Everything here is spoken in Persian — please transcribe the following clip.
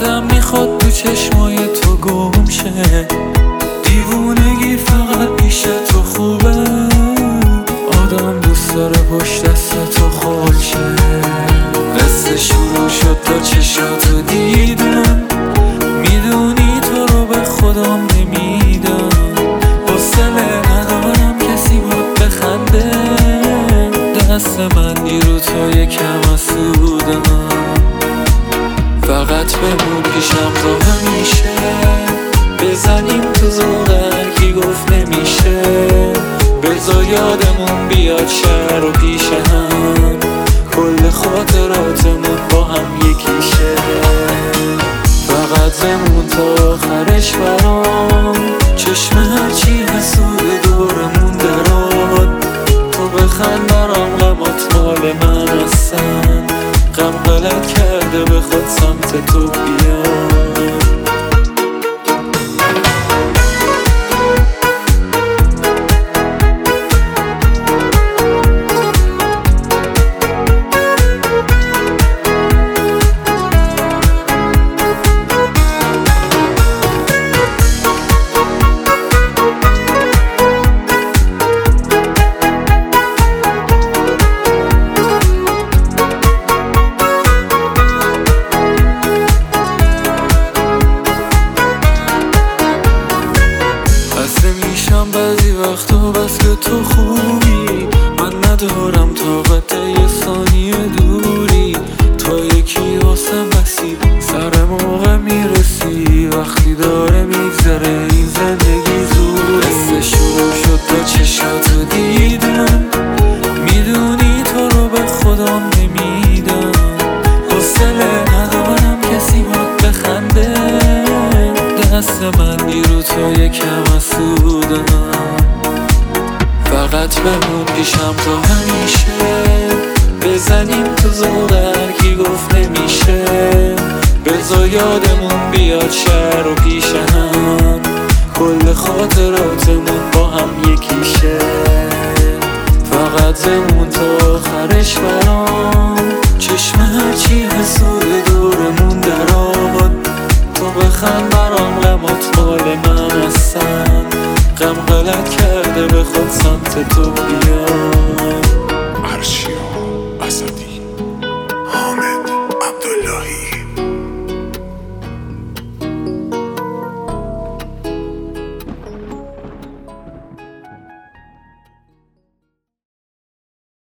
آدم میخواد تو چشمای تو گم شه، دیوونگی فقط پیش تو خوبه. آدم دوست داره پشت دست تو خال شه. قصه شروع شد تا چشاتو دیدم، میدونی تو رو به خودم نمیدم. حوصله ندارم کسی بود بخنده، دست من دیرو تو یکم اسودم. فقط بمون پیشم تا همیشه، بزنیم تو زوغر کی گفت نمیشه. بذار یادمون بیاد شهر و پیش هم، کل خاطراتمون با هم یکیشه. فقط بمون تا آخرش برام، چشم هرچی حسود دورمون دراد. تو بخند برام غمات مال من هستن، غم غلط کرده بخواد سمت تو بیاد. میشم بعضی وقتا بس که تو خوبی، من ندارم طاقت یه ثانیه دوری. تو یکی واسم بسی سر موقع میرسی، وقتی داره میگذره این زندگی زوری. قصه شروع شد تا چشاتو دیدم، میدونی تو رو به خودم نمیدم. حوصله ندارم کسی بود بخنده، دست من دیرو تو یکم اسودم. فقط بمون پیشم تا همیشه، بزنیم تو زوغر کی گفت نمیشه. بذار یادمون بیاد شهر و پیش هم، کل خاطراتمون با هم یکیشه. فقط بمون تا آخرش برام، چشم هرچی حسود دورمون دراد. تو بخند برام غمات مال من هستن، غم غلط کرده بخواد سمت تو بیاد.